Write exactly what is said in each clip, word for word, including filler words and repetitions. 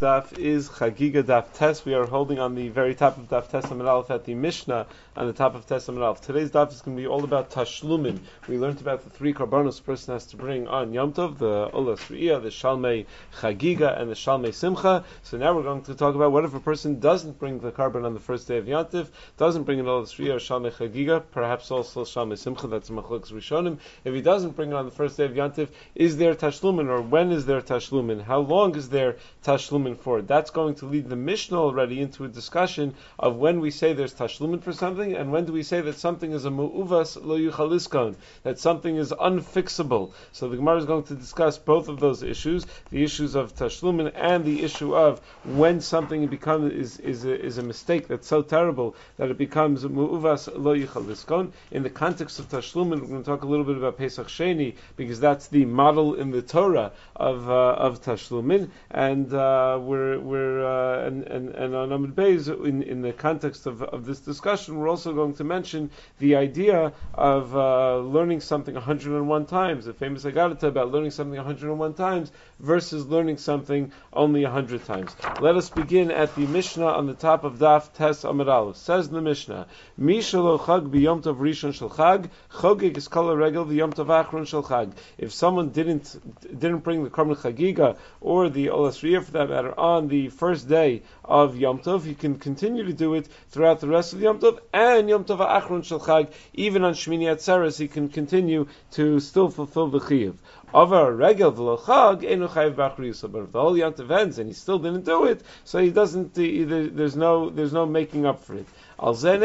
daf is Chagiga Daf Tes. We are holding on the very top of Daf Tes Amud Aleph at the Mishnah on the top of Tes Amud Aleph. Today's daf is going to be all about Tashlumin. We learned about the three karbanos a person has to bring on Yom Tov, the Olas Re'iyah, the Shalmei Chagiga, and the Shalmei Simcha. So now we're going to talk about what if a person doesn't bring the karban on the first day of Yom Tov, doesn't bring an Olas Re'iyah or Shalmei Chagiga, perhaps also Shalmei Simcha, that's Machlokes Rishonim. If he doesn't bring it on the first day of Yom Tov, is there Tashlumin, or when is there Tashlumin? How long is there Tashlumin for? That's going to lead the Mishnah already into a discussion of when we say there's Tashlumin for something, and when do we say that something is a Mu'uvas lo yuchaliskon, that something is unfixable. So the Gemara is going to discuss both of those issues, the issues of Tashlumin and the issue of when something becomes is is a, is a mistake that's so terrible that it becomes Mu'uvas lo yuchaliskon. In the context of Tashlumin, we're going to talk a little bit about Pesach Sheni, because that's the model in the Torah of uh, of Tashlumin, and uh, we're we're uh, and and and on Amud Beis, in in the context of of this discussion, we're also going to mention the idea of uh, learning something one hundred one times, the famous Agadata about learning something one hundred one times versus learning something only one hundred times. Let us begin at the Mishnah on the top of Daf Tes Amud Aleph. Says the Mishnah, Mi shelo chag b'yom tov rishon shel chag, chogeg is kol regel b'yom tov achron shel chag. If someone didn't didn't bring the Karban Chagiga or the Olas Re'iyah for that matter on the first day of Yom Tov, he can continue to do it throughout the rest of Yom Tov, and Yom Tov Achron Shel Chag, even on Shmini Atzeres, he can continue to still fulfill the Chiyuv. Avar regel v'lo chag enu chayiv b'achriyusa. But if the whole Yom Tov ends and he still didn't do it, so he doesn't. He, there's no there's no making up for it. That's where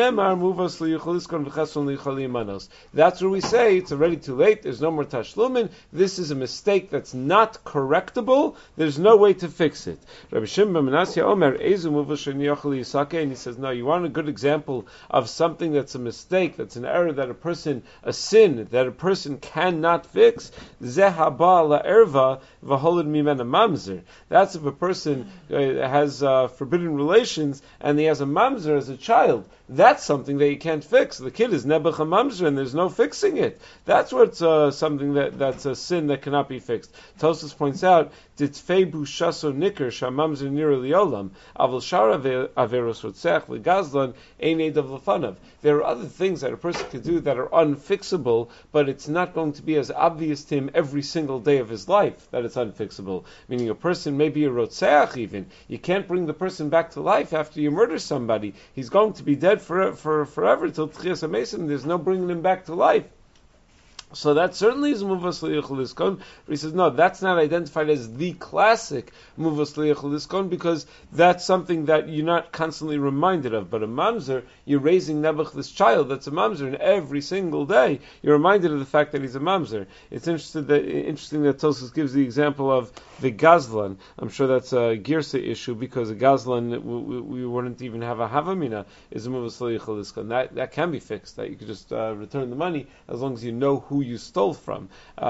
we say it's already too late. There's no more tashlumin. This is a mistake that's not correctable. There's no way to fix it. Rabbi Shimon ben Menashe Omer Ezu muvas sheni yochel yisakeh, and he says, no, you want a good example of something that's a mistake, that's an error that a person, a sin that a person cannot fix. Zeh haba la'erva v'holid mimena mamzer. That's if a person uh, has uh, forbidden relations and he has a mamzer as a child. That's something that you can't fix. The kid is nebuch mamzer and there's no fixing it. That's what's uh, something that that's a sin that cannot be fixed. Tosfos points out, Ditfei bushaso nikr shamamzer nir liolam aval shara averos rotzech legazlan ein edav lefanav. There are other things that a person could do that are unfixable, but it's not going to be as obvious to him every single day of his life that it's unfixable. Meaning a person may be a rotzech even. You can't bring the person back to life after you murder somebody. He's going to be dead for, for forever till Tchias HaMesim. There's no bringing him back to life. So that certainly is Muvas Li'Yuchel. But he says, no, that's not identified as the classic Muvas Li'Yuchel, because that's something that you're not constantly reminded of. But a mamzer, you're raising Nebuch, this child that's a mamzer, and every single day you're reminded of the fact that he's a mamzer. It's interesting that, interesting that Tosfos gives the example of the Gazlan. I'm sure that's a Girsa issue, because a Gazlan, we, we wouldn't even have a Havamina, is a Muvas Li'Yuchel. That, that can be fixed, that you could just uh, return the money as long as you know who you stole from.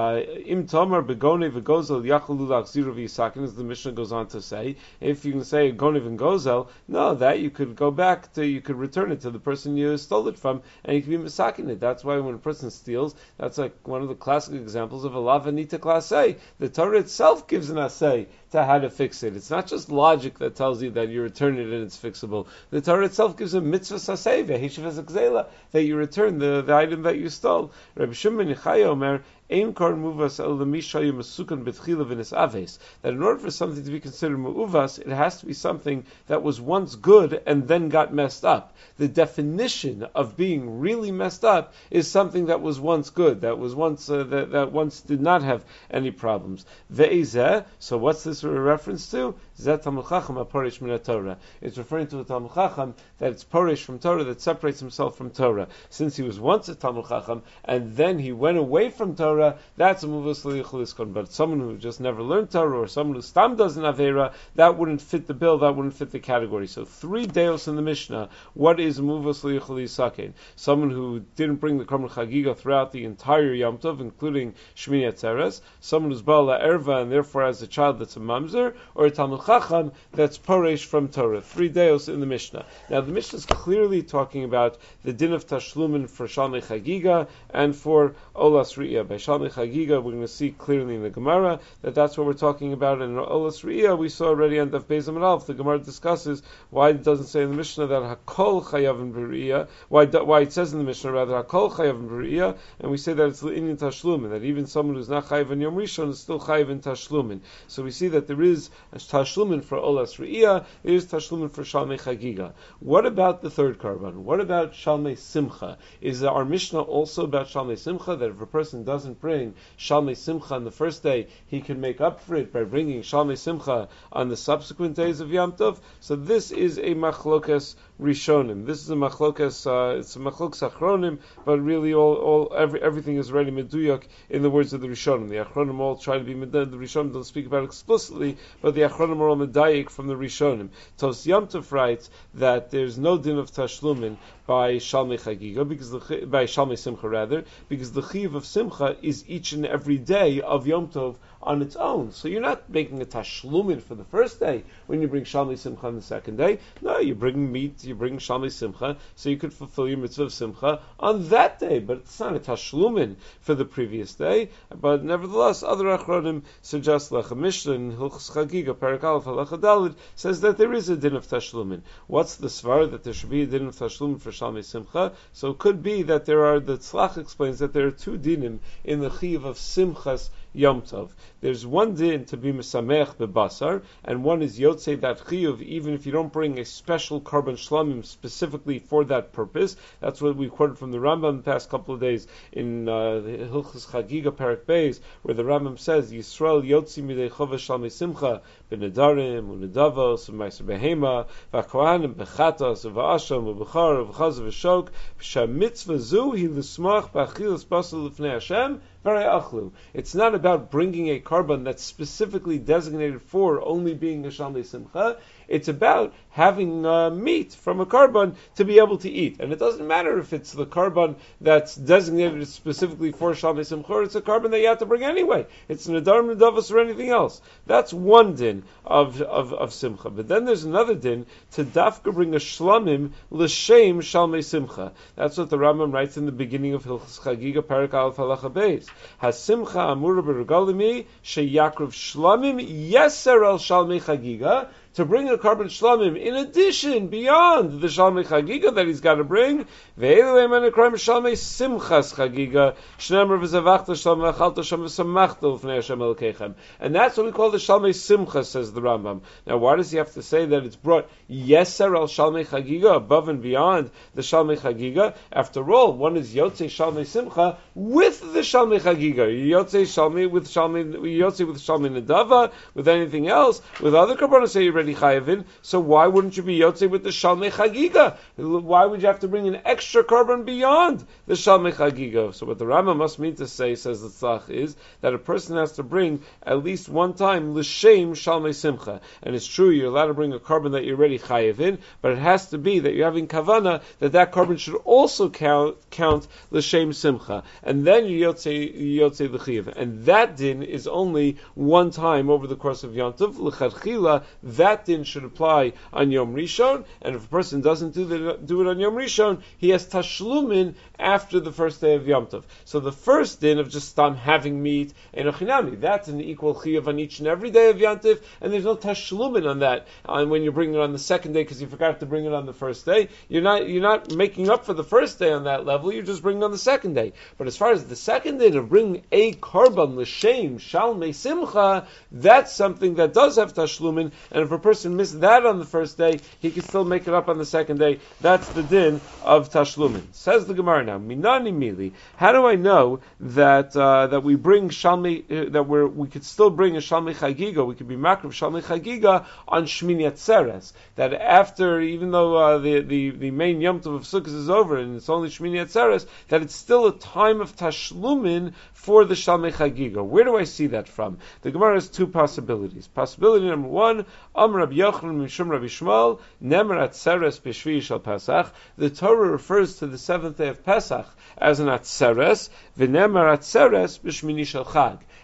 Im Tomar begone v'gozel yachulu lachziru v'yisakin, as the Mishnah goes on to say. If you can say gonev and gozel, no, that you could go back to, you could return it to the person you stole it from, and you can be misakin it. That's why when a person steals, that's like one of the classic examples of a lavanita klasei. The Torah itself gives an assay to how to fix it. It's not just logic that tells you that you return it and it's fixable. The Torah itself gives a mitzvah sasei, v'hishav ezekzela, that you return the, the item that you stole. Rabbi Shimon Yochai Omer, Ein kor muvas el lemishayu masukan betchila v'nis aves. That in order for something to be considered mu'uvas, it has to be something that was once good and then got messed up. The definition of being really messed up is something that was once good, that was once uh, that, that once did not have any problems. Ve'ezeh. So what's this a reference to? Zeh Talmud Chacham aporish min Torah. It's referring to a Talmud Chacham that it's porish from Torah, that separates himself from Torah. Since he was once a Talmud Chacham and then he went away from Torah, that's a muvas li'Yuchel. But someone who just never learned Torah, or someone who stam does an avera, that wouldn't fit the bill, that wouldn't fit the category. So three deos in the Mishnah. What is muvas li'Yuchel? Someone who didn't bring the Karban Chagiga throughout the entire Yom Tov, including Shmini Atzeres. Someone who's ba'al erva and therefore has a child that's a mamzer, or a Talmud Chacham that's poresh from Torah. Three deos in the Mishnah. Now the Mishnah is clearly talking about the din of tashlumin for Shalmei Chagiga and for Olas Re'iyah. By Shalmei Chagiga, we're going to see clearly in the Gemara that that's what we're talking about. In Olas Re'iyah, we saw already on Daf Beis Amud Aleph, the Gemara discusses why it doesn't say in the Mishnah that Hakol Chayavim B'Re'iyah, why, why it says in the Mishnah rather Hakol Chayavim B'Re'iyah, and we say that it's L'inyan Tashlumin, that even someone who's not Chayav in Yom Rishon is still Chayav in Tashlumin. So we see that there is a Tashlumin for Olas Re'iyah, there is Tashlumin for Shalmei Chagiga. What about the third Karban? What about Shalmei Simcha? Is our Mishnah also about Shalmei Simcha, that if a person doesn't bring Shalmei Simcha on the first day, he can make up for it by bringing Shalmei Simcha on the subsequent days of Yom Tov? So this is a machlokas rishonim. This is a machlokas, uh, it's a machlokas achronim, but really all, all every, everything is already meduyak in the words of the rishonim. The achronim all try to be meduyak, the rishonim don't speak about it explicitly, but the achronim are all medayik from the rishonim. Tos Yom Tov writes that there's no din of tashlumin by Shalmei Chagiga, because the, by Shalmei Simcha rather, because the chiv of Simcha is each and every day of Yom Tov on its own. So you're not making a tashlumin for the first day when you bring Shalmei Simcha on the second day. No, you bring meat, you bring Shalmei Simcha, so you could fulfill your mitzvah of Simcha on that day, but it's not a tashlumin for the previous day. But nevertheless, other achronim suggest, like a Mishnah in Hilchos Chagiga, Perek Aleph Halacha Daled, says that there is a din of tashlumin. What's the svar that there should be a din of tashlumin for Shalmei Simcha? So it could be that there are, the Tzlach explains that there are two dinim in the chiv of Simchas Yom Tov. There's one din to be mesamech bebasar, and one is yotzei that chiyuv, even if you don't bring a special karban shlamim specifically for that purpose. That's what we quoted from the Rambam the past couple of days in uh, the Hilchos Chagiga Perek Beis, where the Rambam says Yisrael yotzi midei chova shalmei simcha b'nedarim u'nedavos u'meiser behema v'kohanim bechatas u'va'asham u'bechar u'v'chaz u'v'shok b'shamitzvah zu hi l'smach b'achilas basar l'fnei Hashem. It's not about bringing a karban that's specifically designated for only being a Shalmei Simcha. It's about having uh, meat from a karban to be able to eat. And it doesn't matter if it's the karban that's designated specifically for Shalmei Simcha, or it's a karban that you have to bring anyway. It's an Adarim Nedavos or anything else. That's one din of, of, of Simcha. But then there's another din to dafka bring a shlamim l'shem Shalmei Simcha. That's what the Rambam writes in the beginning of Hilchos Chagiga Perek Aleph Halacha Beis. Hasimcha amura b'regalimi sheyakrav shlamim yeser al Shalmei Chagiga, to bring a karban shlamim in addition, beyond the Shalmei Chagiga that he's got to bring. Shalmei Simchas Chagiga, and that's what we call the Shalmei Simcha, says the Rambam. Now, why does he have to say that it's brought yeser al Shalmei Chagiga, above and beyond the Shalmei Chagiga? After all, one is yotzei Shalmei Simcha with the Shalmei Chagiga. Yotzei Shalmei with Shalmei, yotzei with Shalmei Nedava, with anything else, with other karbanos that you already chayavin. So why wouldn't you be yotzei with the Shalmei Chagiga? Why would you have to bring an extra karban beyond the Shalmei Chagiga? So what the Rambam must mean to say, says the Tzach, is that a person has to bring at least one time l'shem Shalmei Simcha. And it's true, you're allowed to bring a karban that you're already chayavin, but it has to be that you're having kavana that that karban should also count count l'shem Simcha, and then you yotzei yotzei l'chiv. And that din is only one time over the course of Yom Tov. L'chadchila, that din should apply on Yom Rishon, and if a person doesn't do, the, do it on Yom Rishon, he has tashlumin after the first day of Yom Tov. So the first din of just um, having meat and ochinami, that's an equal chiyuv on each and every day of Yom Tov, and there's no tashlumin on that on when you bring it on the second day because you forgot to bring it on the first day. You're not you're not making up for the first day on that level. You're just bringing on the second day. But as far as the second day of bringing a karban l'shem Shalmei Simcha, that's something that does have tashlumin, and if a person missed that on the first day, he can still make it up on the second day. That's the din of tashlumin. Says the Gemara now, minani mili. How do I know that uh, that we bring Shalmei, uh, that we we could still bring a Shalmei Chagiga, we could be makriv Shalmei Chagiga on Shmini Atzeres? That after, even though uh, the, the the main Yom Tov of Sukkot is over and it's only Shmini Atzeres, that it's still a time of tashlumin for the Shalmei Chagiga. Where do I see that from? The Gemara has two possibilities. Possibility number one, Am Rabbi Yochanan Mishum Rabbi Shmuel, Nemer Atzeres B'Shvi Shal Pesach. The Torah refers to the seventh day of Pesach as an Atzeres, V'Nemer Atzeres B'Shmini Shal Chag.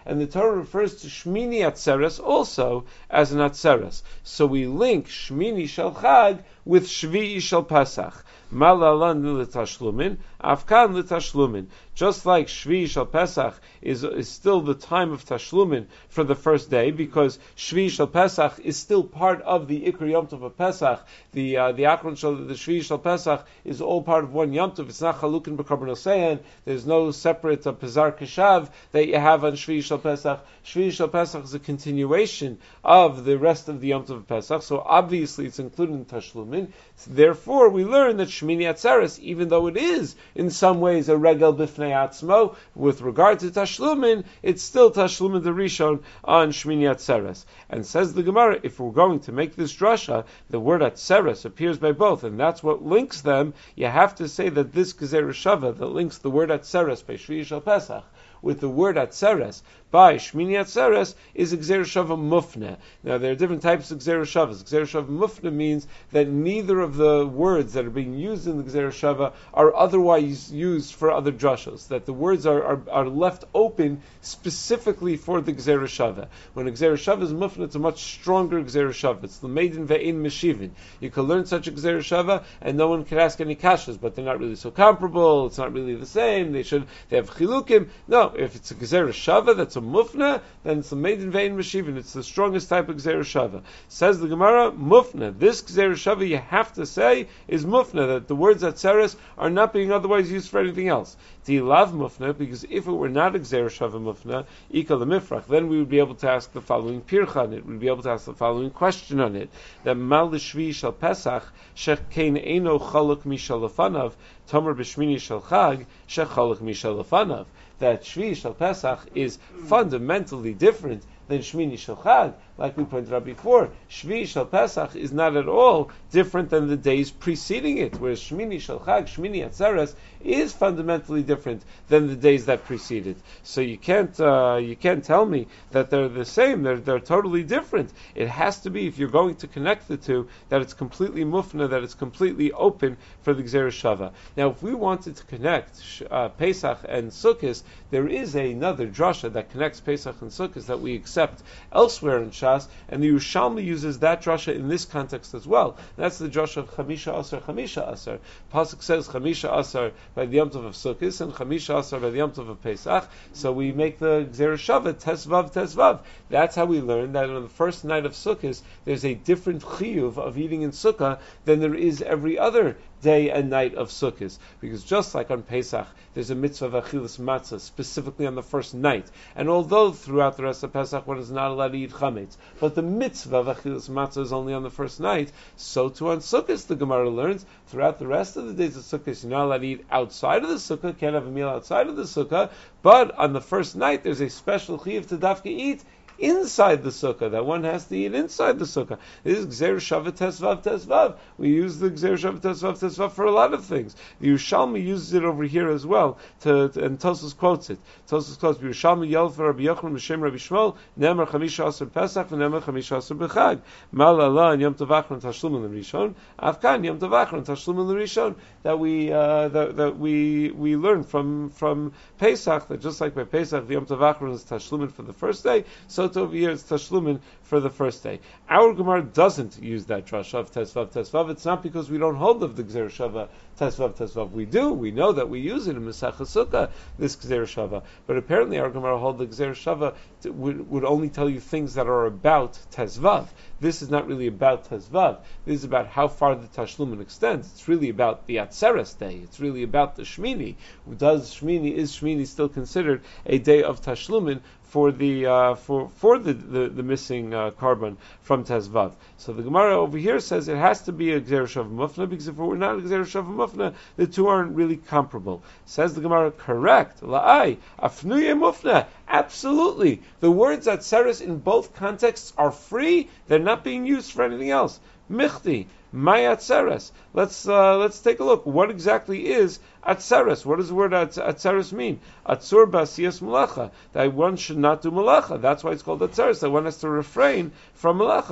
and the Torah refers to Shmini Atzeres also as an Atzeres. So we link Shmini Shel Chag with Shvi'i Shel Pesach. Malalan l'tashlumin, afkan l'tashlumin. Just like Shvi Shel Pesach is, is still the time of Tashlumin for the first day, because Shvi Shel Pesach is still part of the Ikr Yom Tov of Pesach. The uh, the Akron Shel, the Shvi Shel Pesach is all part of one Yom Tov. It's not Chalukin b'Korban Osein. There's no separate uh, Pezar Keshav that you have on Shvi Shel Pesach. Shvi Shel Pesach is a continuation of the rest of the Yom Tov of Pesach, so obviously it's included in Tashlumin. So therefore, we learn that Shmini Atzeres, even though it is in some ways a regel b'fnei atzmo, with regard to Tashlumin, it's still Tashlumin the Rishon on Shmini Atzeres. And says the Gemara, if we're going to make this drasha, the word Atzeres appears by both, and that's what links them. You have to say that this Gezer Shava that links the word Atzeres by Shvi Shel Pesach with the word Atzeres by Shmini Atzeres is a Gzer Shava Mufne. Now there are different types of Gzer Shavas. Gzer Shava Mufne means that neither of the words that are being used in the Gzer Shava are otherwise used for other drashos. That the words are, are, are left open specifically for the Gzer Shava. When a Gzer Shava is Mufne, it's a much stronger Gzer Shava. It's the Maiden Ve'in Meshivin. You can learn such a Gzer Shava and no one can ask any kashas, but they're not really so comparable. It's not really the same. They should they have chilukim. No, if it's a Gzer Shava that's a Mufna, then it's the Maiden Vein Meshivin. It's the strongest type of Gzer Shava. Says the Gemara, Mufna. This Gzer Shava you have to say is Mufna, that the words Atzeres are not being otherwise used for anything else. Do love Mufna? Because if it were not a Gzer Shava Mufna, Ika Lemifrach, then we would be able to ask the following pircha on it. We'd be able to ask the following question on it. That Mal Shvi Shel Pesach, Shech Kein Eino Chaluk Mishal Lefanav, Tomer B'Shmini Shel Chag, Shech Chaluk Mishal Lefanav. That Shvi Shel Pesach is fundamentally different than Shmini Shel Chag. Like we pointed out before, Shvi Shel Pesach is not at all different than the days preceding it, whereas Shmini Shel Chag, Shmini Atzeres, is fundamentally different than the days that precede it. So you can't uh, you can't tell me that they're the same. They're they're totally different. It has to be, if you're going to connect the two, that it's completely mufna, that it's completely open for the Gzer Shava. Now, if we wanted to connect uh, Pesach and Sukkot, there is another drasha that connects Pesach and Sukkot that we accept elsewhere in Shas, and the Yerushalmi uses that drasha in this context as well. That's the drasha of Chamisha Asar, Chamisha Asar. Pasuk says Chamisha Asar by the Yom Tov of Sukkot and Chamisha Asar by the Yom Tov of Pesach. So we make the Gzer Shava Tesvav Tesvav. That's how we learn that on the first night of Sukkot there's a different chiyuv of eating in Sukkah than there is every other day and night of Sukkot. Because just like on Pesach, there's a mitzvah of achilas matzah, specifically on the first night. And although throughout the rest of Pesach one is not allowed to eat chametz, but the mitzvah of achilas matzah is only on the first night, so too on Sukkot the Gemara learns, throughout the rest of the days of Sukkot, you're not allowed to eat outside of the Sukkah, can't have a meal outside of the Sukkah, but on the first night there's a special chiyuv to dafka eat inside the sukkah, that one has to eat inside the sukkah. This is Gzer Shava Tesvav Tesvav. We use the Gzer Shava Tesvav Tesvav for a lot of things. The Yerushalmi uses it over here as well, to, to, and Tosfos quotes it. Tosfos quotes Yerushalmi Yel for Rabbi Yochanan B'Shem Rabbi Shmuel Nemer Chamisha Asar Pesach v'Nemer Chamisha Asar B'Chag Mal Allah and Yom Tov Achron Tashlumin L'Rishon Afkan Yom Tov Achron Tashlumin L'Rishon, that we uh, that, that we we learn from from Pesach, that just like by Pesach the Yom Tov Achron is Tashlumin for the first day, so over here it's Tashlumin for the first day. Our Gemara doesn't use that drasha of Tesvav Tesvav. It's not because we don't hold of the Gzer Shava Tesvav Tesvav. We do. We know that we use it in Masechah Sukkah, this Gzer Shava. But apparently our Gemara hold the Gzer Shava to, would, would only tell you things that are about Tesvav. This is not really about Tesvav. This is about how far the Tashlumin extends. It's really about the Atzeres day. It's really about the Shmini. Does Shmini, is Shmini still considered a day of Tashlumin for the uh, for for the the, the missing uh, carbon from Tezvav? So the Gemara over here says it has to be a Gzer Shava Mufna, because if it were not a Gzer Shava Mufna, the two aren't really comparable. Says the Gemara, correct. La'ai afnuye Mufna. Absolutely, the words Atzeres in both contexts are free. They're not being used for anything else. Michti. My Atzeres. Let's uh, let's take a look. What exactly is Atzeres? What does the word Atzeres mean? Atzur ba'asiyas malacha. That one should not do malacha. That's why it's called Atzeres. That one has to refrain from malacha.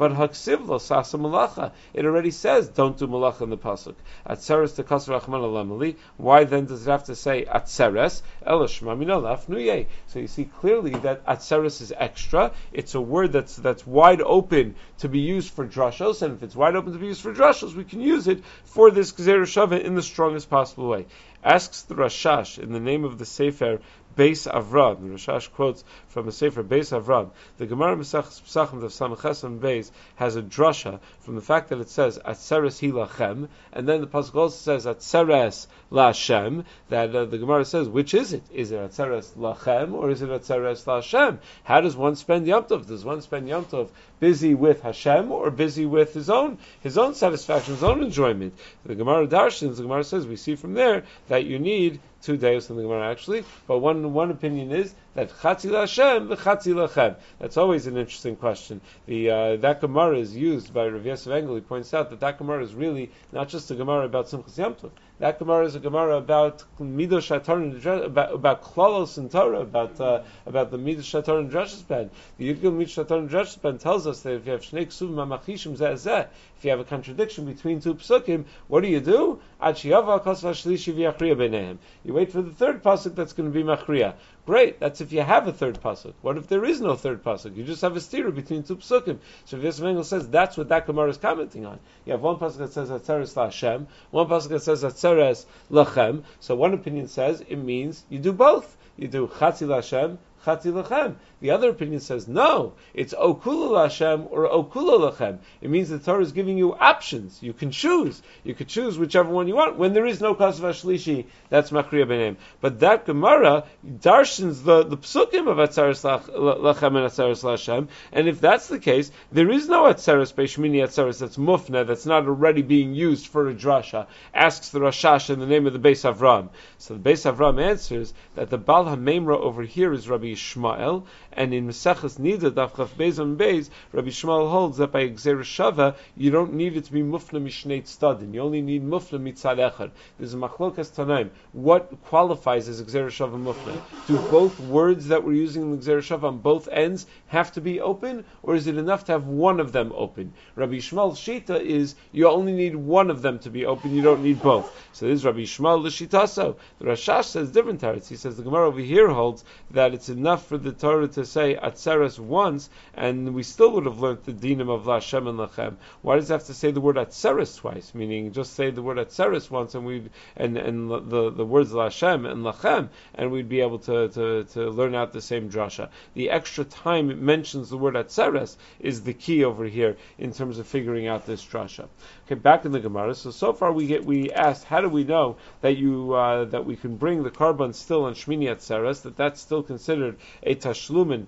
But haksiv lo sasa malacha. It already says don't do malacha in the pasuk. Atzeres to kasra achman alamali. Why then does it have to say atzeres? Ela shema mina lafnuye. So you see clearly that atzeres is extra. It's a word that's that's wide open to be used for drashos, and if it's wide open to be used for drashos, we can use it for this gzeira shava in the strongest possible way. Asks the Rashash in the name of the Sefer Beis Avram. The Rashash quotes from a Sefer Beis Avram. The Gemara Mesachos Pesachim of Samachas and Beis has a drasha from the fact that it says Atzeres hi lachem, and then the pasuk also says Atzeres laHashem. That uh, the Gemara says, which is it? Is it Atzeres lachem or is it Atzeres laHashem? How does one spend Yom Tov? Does one spend Yom Tov busy with Hashem or busy with his own his own satisfaction, his own enjoyment? The Gemara Darshans, the Gemara says, we see from there that you need two days in the Gemara actually, but one one opinion is that Chatzi L'Hashem, v'Chatzi L'Chem. That's always an interesting question. The uh, that Gemara is used by Rav Yosef Engel. He points out that that Gemara is really not just a Gemara about Simchas Yom Tov. That Gemara is a Gemara about Midos Shator, about about Klalos and Torah, about uh, about the Midos Shator and Drashos Ben. The Yudgil Midos Shator and Drashos Ben tells us that if you have Shnei Ksuvim Mamachishim Zeh Zeh, if you have a contradiction between two psukim, what do you do? Ad Sheyava Kosva Shlishi V'Yachriya Beinehem. You wait for the third pasuk that's going to be Machriya. Great, that's if you have a third pasuk. What if there is no third pasuk? You just have a stira between two psukim. So Yosef Engel says that's what that Gemara is commenting on. You have one pasuk that says Atzeres LaHashem, one pasuk that says Atzeres Lachem. So one opinion says it means you do both. You do Chatzi LaHashem, Chatzi Lachem. The other opinion says no, it's Okula L'Hashem or Okula Lachem. It means the Torah is giving you options. You can choose. You could choose whichever one you want. When there is no Kasav Shlishi, that's Machriya B'Neim. But that Gemara darshans the, the psukim of Atzeres Lachem and Atzeres L'Hashem, and if that's the case, there is no Atzeres Beishmini Atzeres that's mufna, that's not already being used for a drasha. Asks the Rashash in the name of the Beis Avram. So the Beis Avram answers that the Baal HaMeimra over here is Rabbi Yishmael, and in Maseches Nida, Daf Chaf Beis on Beis, Rabbi Shmuel holds that by Gzeira Shava, you don't need it to be Mufna Mishnei Tzadin. You only need Mufna Mitzad Echad. There's a Machlokas Tanaim. What qualifies as Gzeira Shava Mufna? Do both words that we're using in the Gzeira Shava on both ends have to be open, or is it enough to have one of them open? Rabbi Shmuel's Shita is you only need one of them to be open, you don't need both. So this is Rabbi Shmuel L'Shitaso. The Rashash says different tarets. He says the Gemara over here holds that it's enough for the Torah to say Atzeres once, and we still would have learned the dinim of L'Hashem and Lachem. Why does it have to say the word Atzeres twice? Meaning, just say the word Atzeres once, and we and and the the words L'Hashem and Lachem, and we'd be able to, to to learn out the same drasha. The extra time it mentions the word Atzeres is the key over here in terms of figuring out this drasha. Okay, back in the Gemara. So so far we get we asked how do we know that you uh, that we can bring the carbon still on Shmini Atzeres, that that's still considered a tashlumin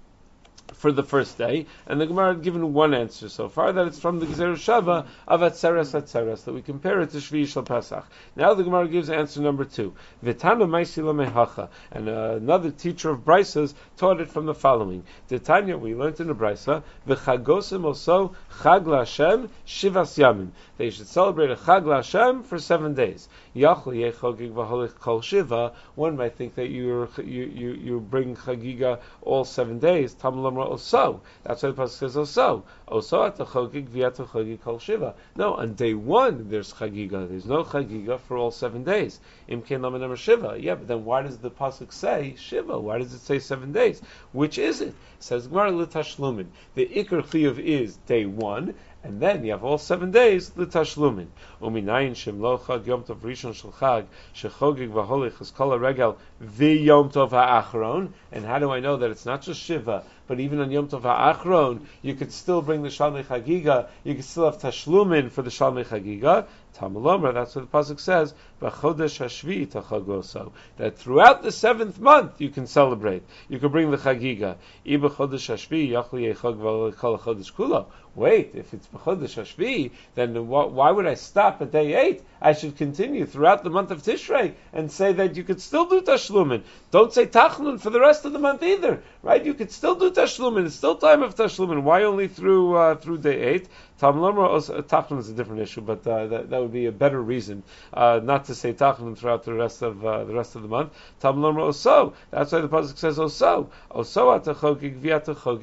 for the first day, and the Gemara had given one answer so far, that it's from the Gzeira Shava of Atzeres Atzeres, that we compare it to Shvi Shal Pesach. Now the Gemara gives answer number two. V'tana Maisila Mehacha, and uh, another teacher of Braisas taught it from the following. Tanya, we learned in the Braisa, V'chagosim also Chag LaHashem Shivas Yamim. They should celebrate a Chag LaHashem for seven days. Yachli Yechogig V'holich Kol Shiva. One might think that you you you you bring Chagiga all seven days. Tam Also, that's why the pasuk says also. Also at the chogig v'at chogig kol shiva. No, on day one there's chagiga. There's no chagiga for all seven days. Imkein lama number shiva. Yeah, but then why does the pasuk say shiva? Why does it say seven days? Which is it? It says Gemara l'tashlumin. The ikar chiyuv is day one. And then you have all seven days l'tashlumin. Uminayin shem lo chag yom tov rishon shel chag shechogig v'holich es kol regel v'yom tov ha'achron. And how do I know that it's not just shiva, but even on Yom Tov HaAchron, you could still bring the Shalmei Chagiga, you could still have Tashlumin for the Shalmei Chagiga. Tamalomra, that's what the pasuk says, B'chodesh Hashvi Tachagoso, that throughout the seventh month you can celebrate. You can bring the Chagiga. I B'chodesh Hashvi Yachli Yechog V'Kol Chodesh Kulo. Wait, if it's B'chodesh Hashvi, then why would I stop at day eight? I should continue throughout the month of Tishrei and say that you could still do Tashlumin. Don't say Tachlun for the rest of the month either, right? You could still do Tashlumin. It's still time of Tashlumin. Why only through uh, through day eight? Tachlun is a different issue, but uh, that, that would be a better reason uh, not to say Tachlun throughout the rest of uh, the rest of the month. Tam Lomra Oso. That's why the pasuk says Oso. Oso atachogig v'atachogig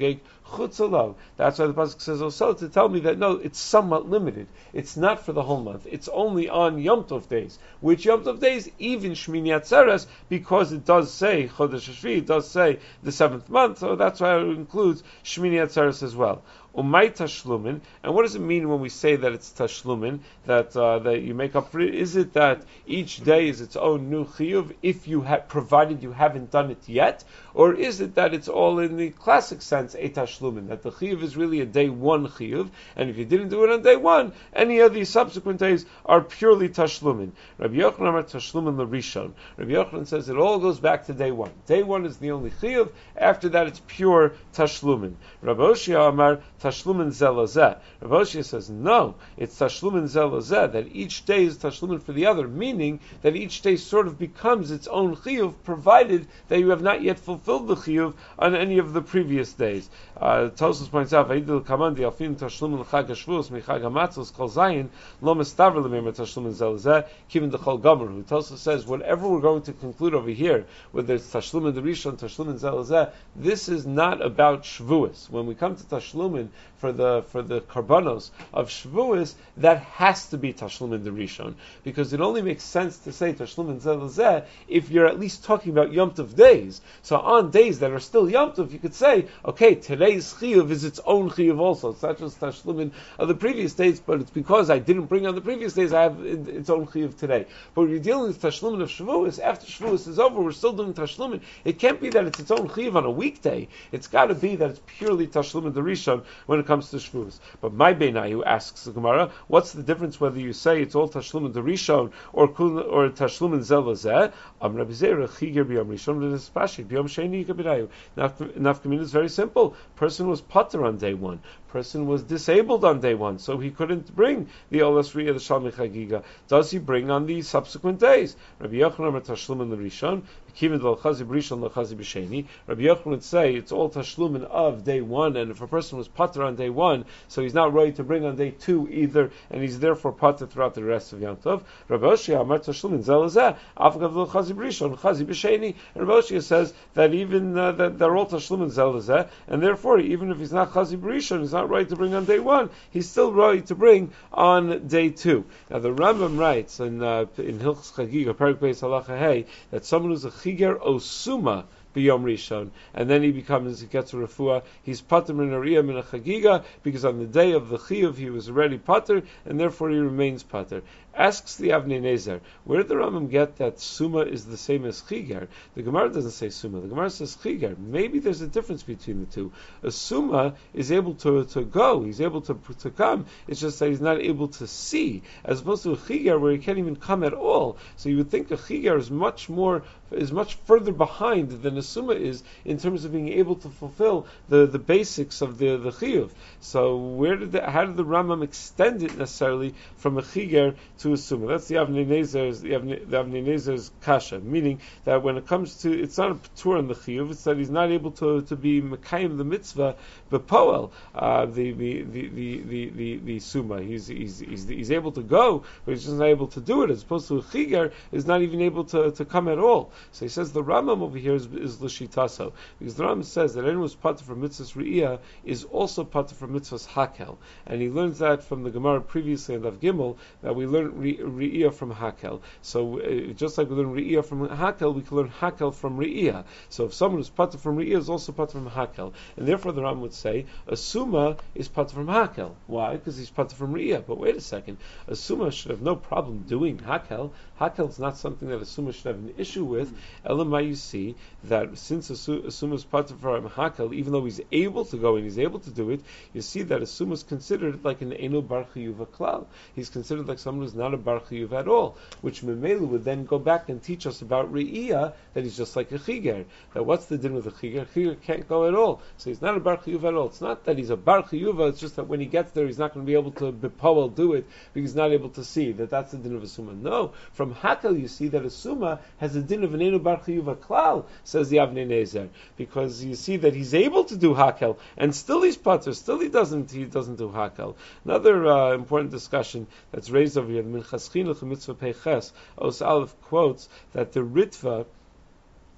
chutzalo. That's why the pasuk says also to tell me that no, it's somewhat limited. It's not for the whole month. It's only on Yom Tov days. Which Yom Tov days? Even Shmini Atzeres, because it does say Chodesh Shvi, it does say the seventh month, so that's why it includes Shmini Atzeres as well. Umay tashlumin, and what does it mean when we say that it's tashlumin, that uh, that you make up for it? Is it that each day is its own new chiyuv, if you have, provided you haven't done it yet, or is it that it's all in the classic sense a tashlumin, that the chiyuv is really a day one chiyuv, and if you didn't do it on day one, any of these subsequent days are purely tashlumin. Rabbi Yochanan Amar tashlumin l'rishon. Rabbi Yochanan says it all goes back to day one. Day one is the only chiyuv. After that, it's pure tashlumin. Rabbi Oshia Amar tashlumin zelazeh. Rav Oshia says, no, it's tashlumin zelazeh, that each day is tashlumin for the other, meaning that each day sort of becomes its own chiyuv, provided that you have not yet fulfilled the chiyuv on any of the previous days. Uh, Tosfos points out, Vayidil kamandi alfin tashlumin l'chag hashvuos michag hamatzos kol zayin lo mistaver l'meimer tashlumin zelazeh kivin d'chol gomer. Who Tosfos says, whatever we're going to conclude over here, whether it's tashlumin d'rishon, tashlumin zelazeh, this is not about shvuos. When we come to tashlumin for the for the karbanos of Shavuos, that has to be Tashlumin Rishon, because it only makes sense to say Tashlumin Zelazeh if you're at least talking about Yom Tov days. So on days that are still Yom Tov, you could say, okay, today's Chiyuv is its own Chiyuv also. It's not just Tashlumin of the previous days, but it's because I didn't bring on the previous days, I have its own Chiyuv today. But when you're dealing with Tashlumin of Shavuos, after Shavuos is over, we're still doing Tashlumin. It can't be that it's its own Chiyuv on a weekday. It's got to be that it's purely Tashlumin Rishon when it comes to Shavuos. But my Beinayu asks the Gemara, what's the difference whether you say it's all Tashlumin Rishon or or Tashlumin Zelazeh? Am Rabbi Zera Chiger b'Yom Rishon v'Nespashik b'Yom Sheni Kabirayu. Nafkamin is very simple. Person was pater on day one. Person was disabled on day one, so he couldn't bring the Olas Riyah, the Shalmi Chagiga. Does he bring on the subsequent days? Rabbi Yochanan Tashlumin Rishon, Kivin l'Chazi B'Rishon l'Chazi B'Sheni. Rabbi Yochanan would say it's all Tashlumin of day one, and if a person was pater on day one, so he's not ready to bring on day two either, and he's therefore pater throughout the rest of Yom Tov. Rabbi Oshia Amar Tashlumin Zelazeh, Avgav l'Chazi B'Rishon l'Chazi B'Sheni. And Rabbi Oshia says that even uh, that they're all Tashlumin Zelazeh, and therefore even if he's not Chazi B'Rishon, he's not right to bring on day one, he's still right to bring on day two. Now the Rambam writes in uh, in Hilchos Chagiga, Perek Beis Halacha Hey, that someone who's a chiger osuma b'yom rishon, and then he becomes, he gets a refuah, he's pater min ariyah min a chagiga, because on the day of the chiyuv he was already pater, and therefore he remains pater. Asks the Avnei Nezer, where did the Rambam get that suma is the same as chiger? The Gemara doesn't say suma, the Gemara says chiger. Maybe there's a difference between the two. A suma is able to, to go, he's able to, to come, it's just that he's not able to see, as opposed to a chiger where he can't even come at all. So you would think a chiger is much more, is much further behind than a suma is in terms of being able to fulfill the, the basics of the, the chiyuv. So where did the, how did the Rambam extend it necessarily from a chiger to a suma? That's the Avnei Nezer's, the Avnei, the Avnei Nezer's kasha, meaning that when it comes to, it's not a patur on the chiyuv, it's that he's not able to, to be mekayim the mitzvah bepoel, uh, the, the, the, the, the, the, the suma. He's, he's, he's, he's able to go, but he's just not able to do it, as opposed to a chiger is not even able to, to come at all. So he says the Rambam over here is, is l'shitaso, because the Rambam says that anyone who's pater from mitzvahs re'iyah is also pater from mitzvahs hakel, and he learns that from the Gemara previously in Daf Gimel, that we learn re'iyah from hakel. So uh, just like we learn re'iyah from hakel, we can learn hakel from re'iyah. So if someone who's pater from re'iyah is also pater from hakel, and therefore the Rambam would say a suma is pater from hakel. Why? Because he's pater from re'iyah. But wait a second, a suma should have no problem doing hakel. Hakel is not something that a suma should have an issue with. Elamai, you see that since a suma is pater from hakel, even though he's able to go and he's able to do it, you see that a suma is considered like an eno bar chiyuv klal. He's considered like someone who's not a bar chiyuv at all, which Memelu would then go back and teach us about re'iyah, that he's just like a chiger. That what's the din with a chiger? Chiger can't go at all, so he's not a bar chiyuv at all. It's not that he's a bar chiyuv, it's just that when he gets there, he's not going to be able to bepoel do it because he's not able to see. That that's the din of a suma. No, from hakel you see that a suma has a din of an eno bar chiyuv klal, says the Avnei Nezer, because you see that he's able to do hakel and still he's pater, still he doesn't he doesn't do hakel. Another uh, important discussion that's raised over here, the Minchas Chinuch Mitzvah Peiches Os Aleph quotes that the Ritva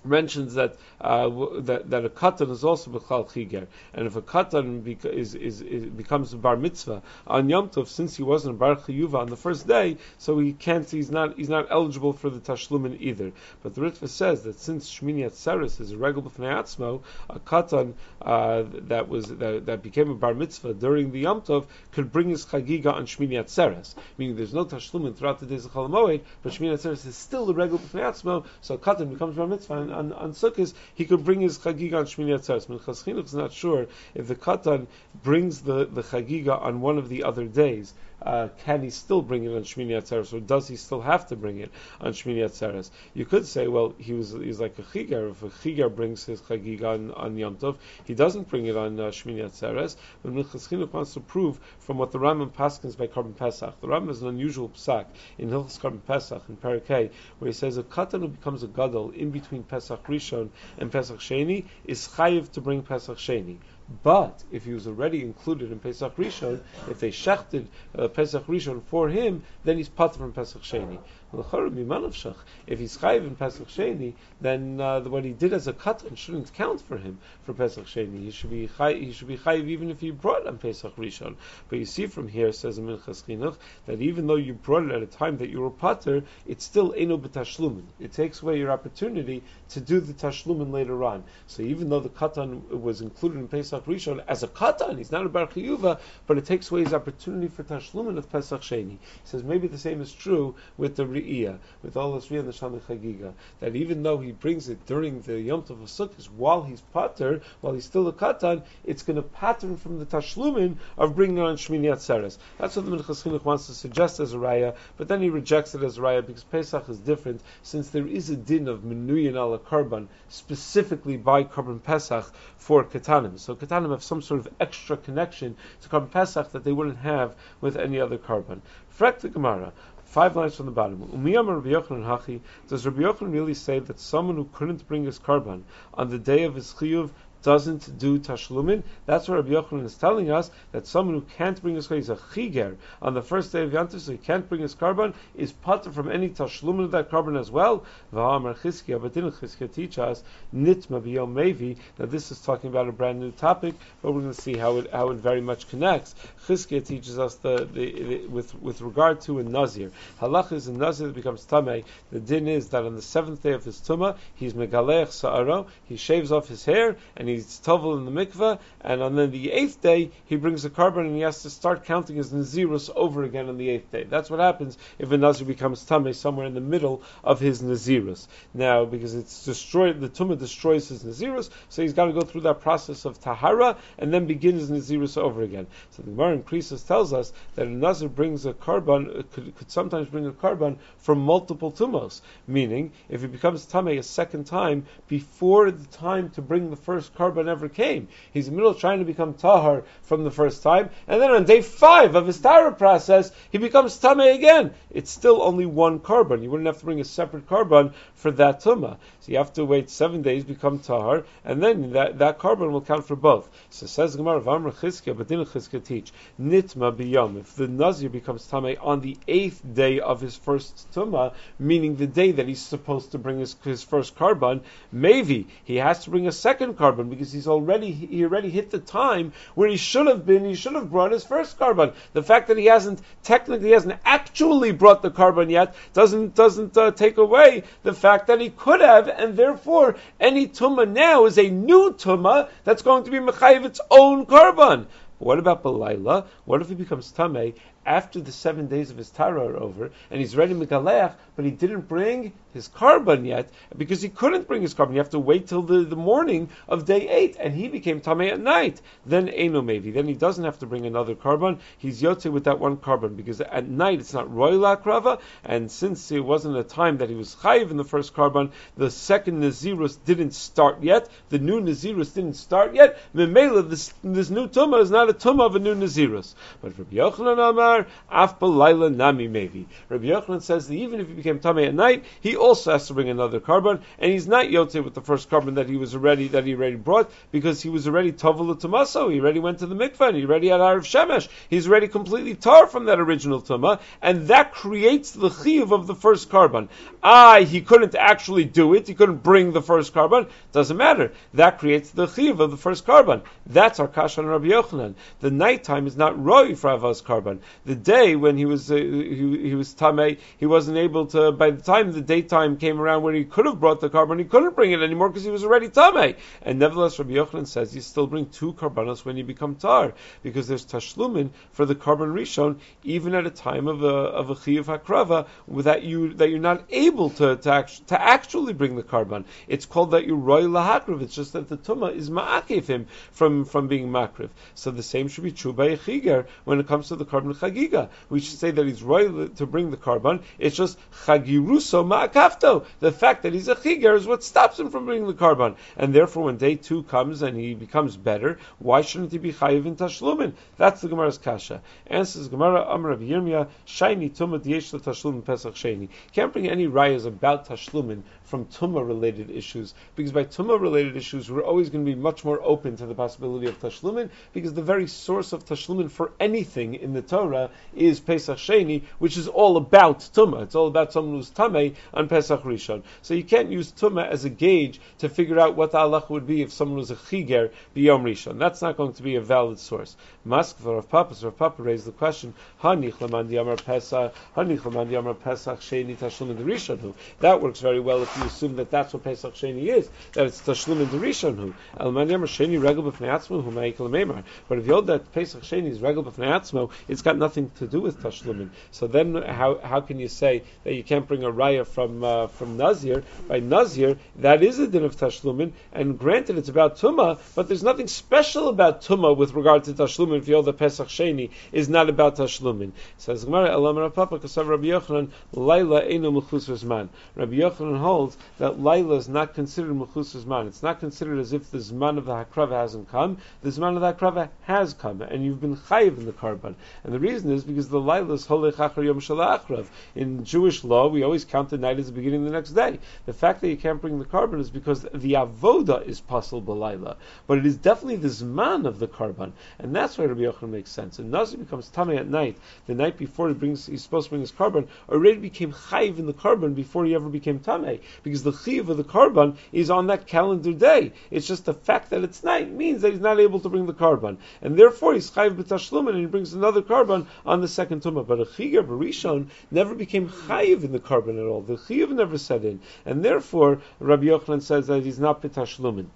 mentions that uh, w- that that a katan is also b'chal chiger, and if a katan bec- is, is, is becomes a bar mitzvah on Yom Tov, since he wasn't a bar chiyuva on the first day, so he can't. He's not. He's not eligible for the tashlumin either. But the Ritva says that since Shmini Atzeres is a regular b'fnei atzmo, a katan uh, that was that, that became a bar mitzvah during the Yom Tov could bring his chagiga on Shmini Atzeres, meaning there's no tashlumin throughout the days of Chol Hamoed, but Shmini Atzeres is still a regular b'fnei atzmo, so a katan becomes bar mitzvah. And, on, on Sukkot, he could bring his chagiga on Shmini Atzeres. Minchas Chinuch is not sure if the katan brings the, the chagiga on one of the other days. Uh, can he still bring it on Shmini Atzeres, or does he still have to bring it on Shmini Atzeres? You could say, well, he was he's like a chigar. If a chigar brings his chagiga on, on Yom Tov, he doesn't bring it on uh, Shmini Atzeres. But Minchas Chinuch wants to prove from what the Rambam paskins by Korban Pesach. The Rambam is an unusual psak in Hilchos Korban Pesach in Parakei, where he says a katan who becomes a gadol in between Pesach Rishon and Pesach Sheni is chayiv to bring Pesach Sheni. But if he was already included in Pesach Rishon, if they shechted uh, Pesach Rishon for him, then he's patur from Pesach Sheni. If he's chayiv in Pesach Sheni, then uh, the, what he did as a katan shouldn't count for him for Pesach Sheni. He should be chayiv, he should be chayiv even if he brought on Pesach Rishon. But you see from here, says Minchas Chinuch, that even though you brought it at a time that you were patur, it's still eno b'tashlumin. It takes away your opportunity to do the tashlumin later on. So even though the katan was included in Pesach Rishon as a katan, he's not a bar chiyuva, but it takes away his opportunity for tashlumin of Pesach Sheni. He says maybe the same is true with the Re'iyah, with all this Re'iyah and the Shalmei Chagiga, that even though he brings it during the Yom Tov of Sukkot, while he's pater, while he's still a katan, it's going to pattern from the tashlumin of bringing it on Shmini Atzeres. That's what the Minchas Chinuch wants to suggest as a raya, but then he rejects it as a raya because Pesach is different, since there is a din of menuyin ala karban specifically by Korban Pesach for katanim. So katanim have some sort of extra connection to Korban Pesach that they wouldn't have with any other karban. Frek the Gemara. Five lines from the bottom. Umiyam Rabbi Yochanan Hachi. Does Rabbi Yochanan really say that someone who couldn't bring his karban on the day of his chiyuv doesn't do tashlumin? That's what Rabbi Yochanan is telling us, that someone who can't bring his karban, he's a chiger on the first day of Yantiv, so he can't bring his karban, is patur from any tashlumin of that karban as well. V'amar Chizkiya, but didn't Chizkiya teach us nitma b'yom mevi? Now this is talking about a brand new topic, but we're going to see how it how it very much connects. Chizkiya teaches us the, the, the with with regard to a nazir. Halach is a nazir that becomes tamei. The din is that on the seventh day of his tumah, he's megalech sa'aro, he shaves off his hair and he he's tovel in the mikveh, and on then the eighth day he brings a karban and he has to start counting his nazirus over again on the eighth day. That's what happens if a nazir becomes tamei somewhere in the middle of his nazirus. Now, because it's destroyed, the tumah destroys his nazirus, so he's got to go through that process of tahara and then begin his nazirus over again. So the Gemara in Krisos tells us that a nazir brings a karban, could, could sometimes bring a karban from multiple tumos, meaning if he becomes tamei a second time before the time to bring the first karban never came. He's in the middle of trying to become tahar from the first time, and then on day five of his tahara process, he becomes tamei again. It's still only one karban. You wouldn't have to bring a separate karban for that tumah. So you have to wait seven days, become tahar, and then that, that karban will count for both. So says the Gemara, V'amar Chizkiya, but didn't Chizkiya teach nitma b'yom? If the nazir becomes tamei on the eighth day of his first tumah, meaning the day that he's supposed to bring his, his first karban, maybe he has to bring a second karban, because he's already he already hit the time where he should have been. He should have brought his first karban. The fact that he hasn't technically hasn't actually brought the karban yet doesn't doesn't uh, take away the fact that he could have, and therefore any tumah now is a new tumah that's going to be mechayiv its own karban. But what about Balayla? What if he becomes tamei after the seven days of his tara are over, and he's ready megalech, but he didn't bring his karban yet, because he couldn't bring his karban? You have to wait till the, the morning of day eight, and he became tamei at night. Then Eino Mevi. Then he doesn't have to bring another karban. He's yotze with that one karban, because at night it's not royal akrava, and since it wasn't a time that he was chayiv in the first karban, the second nazirus didn't start yet, the new nazirus didn't start yet, memela, this, this new tumah is not a tumah of a new nazirus. But Rabbi Yochanan Amar af b'layla nami mevi. Rabbi Yochanan says that even if he became tamei at night, he also has to bring another carbon, and he's not yotzei with the first carbon that he was already that he already brought, because he was already tovel tumaso. He already went to the mikvah, and he already had Arav Shemesh. He's already completely tar from that original tumah, and that creates the chiyuv of the first carbon. Ah, he couldn't actually do it. He couldn't bring the first carbon. Doesn't matter. That creates the chiyuv of the first carbon. That's our kasha on Rabbi Yochanan. The nighttime is not roi for Avos carbon. The day when he was uh, he, he was tamei, he wasn't able to. By the time the daytime came around where he could have brought the carbon, he couldn't bring it anymore because he was already tamei. And nevertheless, Rabbi Yochanan says you still bring two karbanos when you become tar, because there's tashlumin for the carbon rishon, even at a time of a of a chiyuv hakrava, that you that you're not able to to, act, to actually bring the carbon. It's called that you roi lahakriv. It's just that the tumah is ma'akev him from from being makriv. So the same should be true by a chiger when it comes to the carbon chagiga. We should say that he's roi to bring the carbon. It's just chagiruso ma'akafto. The fact that he's a chiger is what stops him from bringing the carbon. And therefore, when day two comes and he becomes better, why shouldn't he be chayiv in tashlumin? That's the Gemara's kasha. Answers Gemara Amar of Yirmiyah shayni tumah diesh tashlumin pesach sheni. Can't bring any rayas about tashlumin from tumah related issues, because by tumah related issues we're always going to be much more open to the possibility of tashlumin, because the very source of tashlumin for anything in the Torah is Pesach Sheni, which is all about tumah. It's all about someone who's tamei on Pesach Rishon. So you can't use tumah as a gauge to figure out what the halacha would be if someone was a chiger b'yom Rishon. That's not going to be a valid source. Mask for Rav Papa, so Rav Papa raised the question: Hanich l'man di'amar Pesach, Hanich l'man di'amar Pesach Sheni tashlumin d'Rishonu. That works very well if you assume that that's what Pesach Sheni is, that it's tashlumin d'Rishonu. Alman di'amar Sheni regel b'fnei atzmo hu ma'ikol meimar. But if you hold that Pesach Sheni is regel b'fnei atzmo, it's got nothing to do with tashlumin. So then, how how can you say that you can't bring a raya from uh, from Nazir? By Nazir, that is a din of tashlumin, and granted it's about tumah, but there's nothing special about tumah with regard to tashlumin. If you hold that Pesach Sheni is not about tashlumin, says Gemara Elam Rav Papa Kasav Rabbi Yochanan Laila Eino Mechusar Zman. Rabbi Yochanan holds that Laila is not considered Mechusar Zman. It's not considered as if the Zman of the Hakrava hasn't come. The Zman of the Hakrava has come, and you've been chayiv in the carbon. And the reason is because the Laila is Holech Achar Yom Shala Achrav. In Jewish law, we always count the night as the beginning of the next day. The fact that you can't bring the carbon is because the avoda is possible b'layla, but it is definitely the Zman of the carbon, and that's why Rabbi Yochanan makes sense. And Nazir becomes tamei at night, the night before he brings, he's supposed to bring his carbon, already became chayiv in the carbon before he ever became tamei, because the chayiv of the carbon is on that calendar day. It's just the fact that it's night means that he's not able to bring the carbon, and therefore he's chayiv b'tashlumin, and he brings another carbon on the second tumah. But a chiger b'rishon never became chayiv in the carbon at all. The chayiv never set in, and therefore Rabbi Yochanan says that he's not b'tashlumin.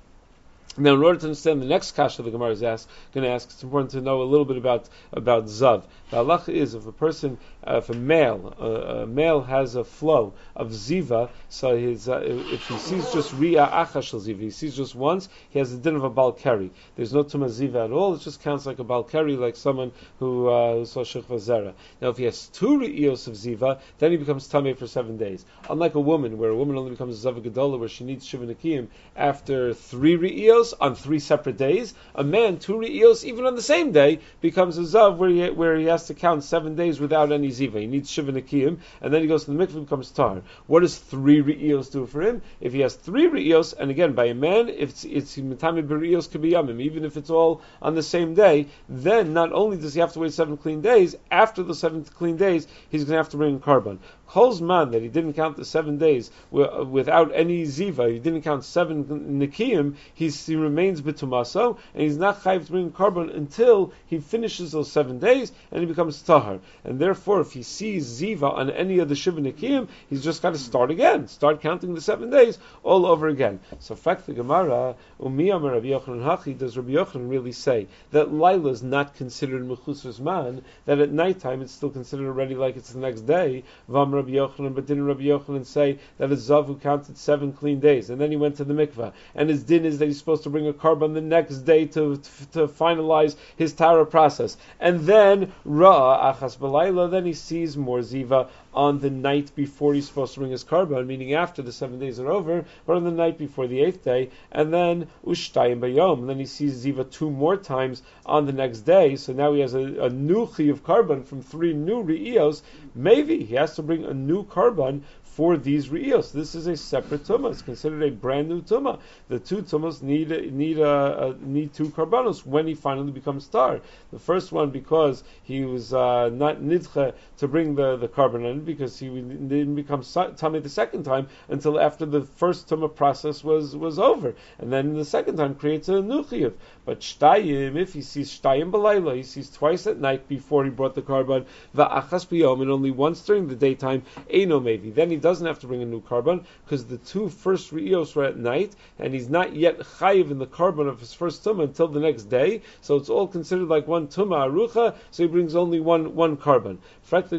Now, in order to understand the next kasha the Gemara is ask, going to ask, it's important to know a little bit about about zav. The halacha is if a person, uh, if a male, uh, a male has a flow of ziva, so his, uh, if he sees just ria achashal ziva, he sees just once, he has the din of a balkari. There's no tuma ziva at all. It just counts like a balkari, like someone who uh, who saw shechva zera. Now, if he has two ri'os of ziva, then he becomes tamei for seven days. Unlike a woman, where a woman only becomes a zav gedola, where she needs shiva nekiyim after three ri'os on three separate days, a man, two re'iyos, even on the same day, becomes a zav where he, where he has to count seven days without any ziva. He needs shiva nekiyim, and then he goes to the mikveh and becomes tar. What does three re'iyos do for him? If he has three re'iyos, and again, by a man, if it's, it's mitami b're'iyos could be yamim, even if it's all on the same day, then not only does he have to wait seven clean days, after the seven clean days, he's going to have to bring a carbon. Hol's man that he didn't count the seven days without any ziva, he didn't count seven nikiyim, he's, he remains bitumaso, and he's not chayiv to bring carbon until he finishes those seven days and he becomes tahar. And therefore, if he sees ziva on any of the shiva nikiyim, he's just got to start again, start counting the seven days all over again. So, fact the Gemara, umiyam Rabbi Yochanan hachi, does Rabbi Yochanan really say that Laila is not considered mechusar zman, that at nighttime it's still considered already like it's the next day? Vam Rabbi Yochanan, but didn't Rabbi Yochanan say that a zav who counted seven clean days and then he went to the mikveh, and his din is that he's supposed to bring a carbon the next day to to, to finalize his tara process, and then ra achas b'layla, then he sees more ziva on the night before he's supposed to bring his carbon, meaning after the seven days are over, but on the night before the eighth day, and then Ushtayim Bayom, and then he sees Ziva two more times on the next day, so now he has a, a new chi of carbon from three new Re'iyos. Maybe he has to bring a new carbon for these re'iyos. This is a separate tumah. It's considered a brand new tumah. The two tumas need need uh, need two karbanos when he finally becomes tar. The first one because he was uh, not nidche to bring the the karbanon, because he didn't become tummy the second time until after the first tumah process was was over, and then the second time creates a new chiyuv. But shtayim, if he sees shtayim b'layla, he sees twice at night before he brought the karban, va'achas b'yom, and only once during the daytime, eino maybe. Then he doesn't have to bring a new carbon, because the two first re'iyos were at night, and he's not yet chayiv in the carbon of his first tumah until the next day, so it's all considered like one tumah arucha, so he brings only one one carbon. If Rabbi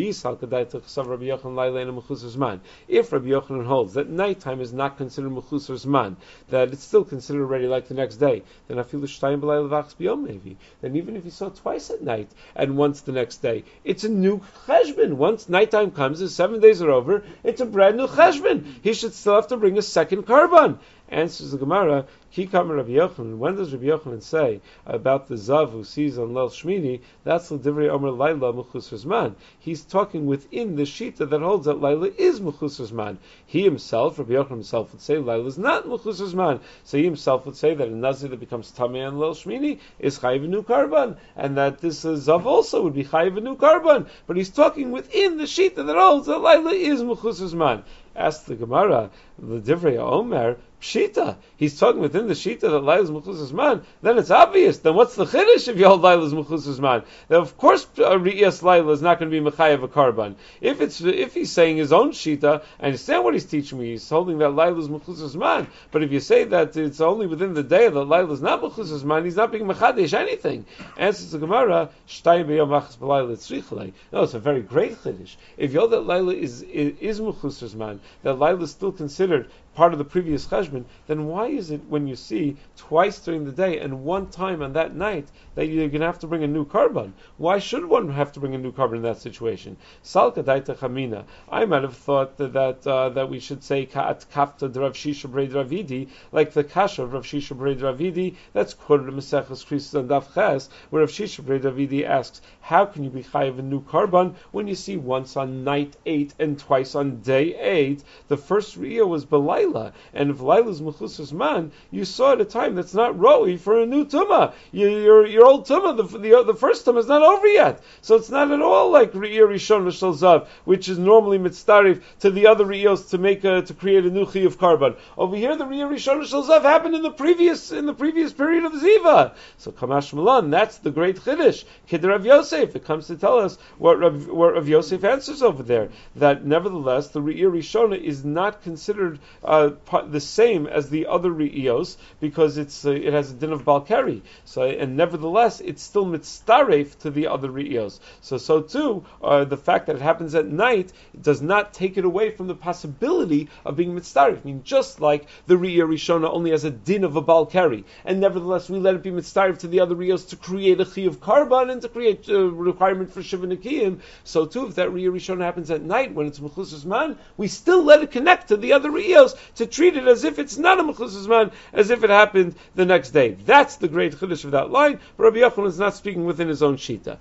Yochanan holds that nighttime is not considered mechusar zman, that it's still considered already like the next day, then afilu shtayim b'layla v'achas b'yom maybe. Then even if he saw twice at night and once the next day, it's a new cheshbon. Once nighttime comes, the seven days are over, it's a brand new cheshbon. He should still have to bring a second carbon. Answers the Gemara, Ki Kamer Rabbi Yochanan. When does Rabbi Yochanan say about the Zav who sees on Leil Shmini, that's l'divrei Omer Laila Mechusar Zman? He's talking within the Shita that holds that Laila is Mechusar Zman. He himself, Rabbi Yochanan himself, would say Laila is not Mechusar Zman. So he himself would say that a Nazir that becomes Tamei on Leil Shmini is Chayiv a new carbon, and that this uh, Zav also would be Chayiv a new carbon. But he's talking within the Shita that holds that Laila is Mechusar Zman. Ask the Gemara, the Divrei Omer, Pshita. He's talking within the Shita that Laila's Mechusar Zman. Then it's obvious. Then what's the Chiddush if you hold Laila's Mechusar Zman? Then of course Re'iyas Laila is not going to be Mechayev a Karban. If it's if he's saying his own Shita, I understand what he's teaching me. He's holding that Laila's Mechusar Zman. But if you say that it's only within the day that Laila's not Mechusar Zman, he's not being Mechadesh anything. Answers the Gemara, Shtayim b'yom achas b'Laila tzrichalei. No, it's a very great Chiddush. If you hold that Laila is is, is Mechusar Zman, that Laila is still considered part of the previous cheshbon, then why is it when you see twice during the day and one time on that night that you're going to have to bring a new carbon? Why should one have to bring a new carbon in that situation? Salka daita chamina. I might have thought that that, uh, that we should say ka'at kafta d'Rav Shisha b'rei Ravidi, like the kasha of Rav Shisha b'rei Ravidi. That's quoted in Maseches Krisus and Daf Ches, where Rav Shisha b'rei Ravidi asks, how can you be chayiv a new carbon when you see once on night eight and twice on day eight? The first re'iyah was belay. And if Laila's Mechusar Zman, you saw at a time that's not roi for a new tumah. Your, your, your old tumah, the, the, the first tumah is not over yet. So it's not at all like Re'iyah Rishon Rishal Zav, which is normally mitzdarif to the other Re'iyos to make a, to create a new chi of carbon. Over here, the Re'iyah Rishon Rishal Zav happened in the previous in the previous period of Ziva. So Kamash Malan, that's the great Chiddush. Kid Rav Yosef, it comes to tell us what Rav, what Rav Yosef answers over there, that nevertheless the Re'iyah Rishona is not considered uh, the same as the other re'iyos, because it's uh, it has a din of balkari. So, and nevertheless, it's still mitzdaref to the other re'iyos. So, so too, uh, the fact that it happens at night does not take it away from the possibility of being mitzdaref. I mean, just like the re'iyah rishona only has a din of a balkari, and nevertheless we let it be mitzdaref to the other re'iyos to create a chi of karban and to create a requirement for shiva nekiyim. So too, if that re'iyah rishona happens at night when it's mechusar zman, we still let it connect to the other re'iyos to treat it as if it's not a mechusar zman, as if it happened the next day. That's the great chiddush of that line. But Rabbi Yochanan is not speaking within his own shita.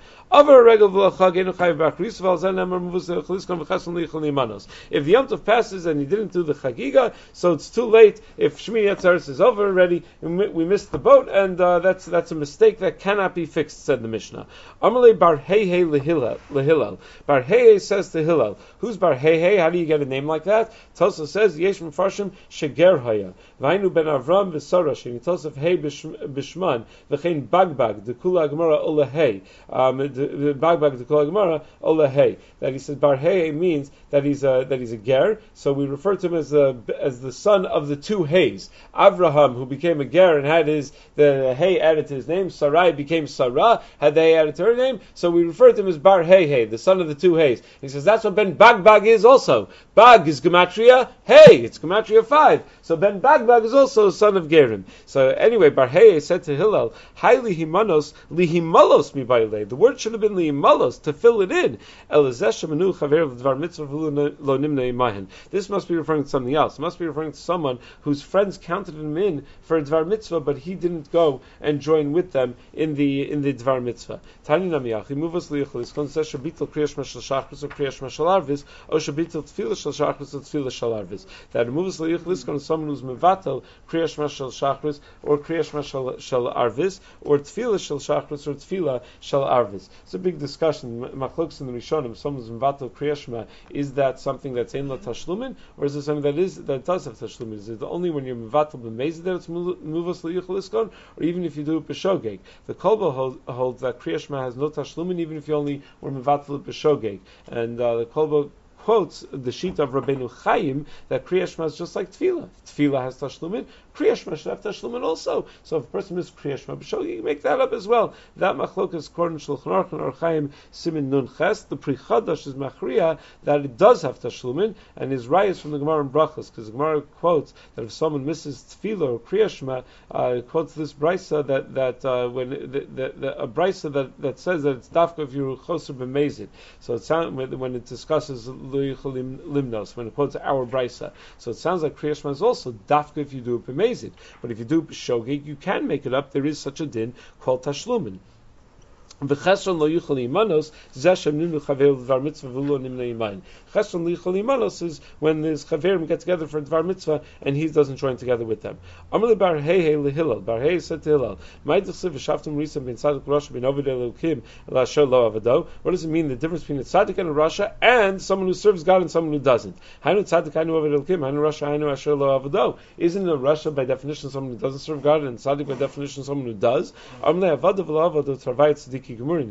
If the Yom Tov passes and he didn't do the chagiga, so it's too late. If Shmini Atzeres is over already, we missed the boat, and uh, that's that's a mistake that cannot be fixed, said the Mishnah. Amalei bar Heihei lehillel. Bar Heihei says to Hillel. Who's bar Heihei? How do you get a name like that? Tosa says Yesh Mefarshim Sheger Haya. Vainu ben Avram v'Sara Sheni Tosef Hei Bishman v'chein Bagbag Dekula Gemara Ola Hei. Bagbag Dekula Gemara Ola Hei. That he said bar Heihei means that he's a that he's a ger. So we refer to him as the as the son of the two Heys. Avraham, who became a ger and had his the Hey added to his name. Sarai became Sarah, had the Hey added to her name. So we refer to him as bar Heihei, the son of the two Heys. He says that's what ben Bagbag is also. Bag is gematria Hey. It's gematria five. So So Ben Bagbag is also a son of Gerim. So anyway, Barhei said to Hillel, Hai lihimanos, lihimalos mibayle. The word should have been lihimalos, to fill it in. This must be referring to something else. It must be referring to someone whose friends counted him in for a Dvar Mitzvah, but he didn't go and join with them in the in the Dvar Mitzvah. Tani namiach, imuvas liyichlis, kon says shabitel kriyash mashal shachris or kriyash mashal arvis, or shabitel tefillah shal shachris or tefillah shal arvis. That imuvas liyichlis kon someone who's mevatel kriyash mashal shachris or kriyash mashal shal arvis, or tefillah shal shachris or tefillah shal arvis. It's a big discussion. Machlokes in the Rishonim, someone's mevatel kriyash ma, is that something that's ein la tashlumin, or is it something that is that does have tashlumin? Is it only when you're mevatel b'mezid that it's muvas liyichlis kon, or even if you do it b'shogeg? The Kolba hold, holds that kriyash ma has no tashlumin, even if you only were mevatel b'shogeg, and uh, the Kolba quotes the sheet of Rabbeinu Chaim that Kriya Shema is just like Tefillah. Tefillah has Tashlumin, Kriya Shema should have Tashlumin also. So if a person misses Kriya Shema, but you can make that up as well. That machlok is according to Shulchan Aruch and Or Chaim Simin Nun Ches. The Pri Chadash is Machriya that it does have Tashlumin, and his raya is from the Gemara in Brachos, because the Gemara quotes that if someone misses Tefillah or Kriya Shema, uh, it quotes this brisa that that uh, when the, the, the, a brisa that, that says that it's dafka if you're choser b'mezid. So it sounds when, when it discusses limnos, when it quotes our brisa. So it sounds like Kriya Shema is also dafka if you do it b'mezid. But if you do it b'shogeg, you can make it up. There is such a din called tashlumin. V'chesron lo yuchal imanos zeshem nimnu chaver l'dvar mitzvah v'lo nimnu imayin. Chesron lo yuchal imanos is when these chaverim get together for dvar mitzvah and he doesn't join together with them. Amar bar Hei lehillel. Bar Hei said to Hillel, "Ma'id d'chsiv v'shaftim risam bin tzaddik rasha bin oved elokim l'asher lo avado." What does it mean? The difference between a tzaddik and a rasha and someone who serves God and someone who doesn't. Hainu tzaddik, hainu oved elokim, hainu rasha, hainu asher lo avado. Isn't a rasha by definition someone who doesn't serve God, and tzaddik by definition someone who does? Amar avado v'lo avado travayit tzaddik.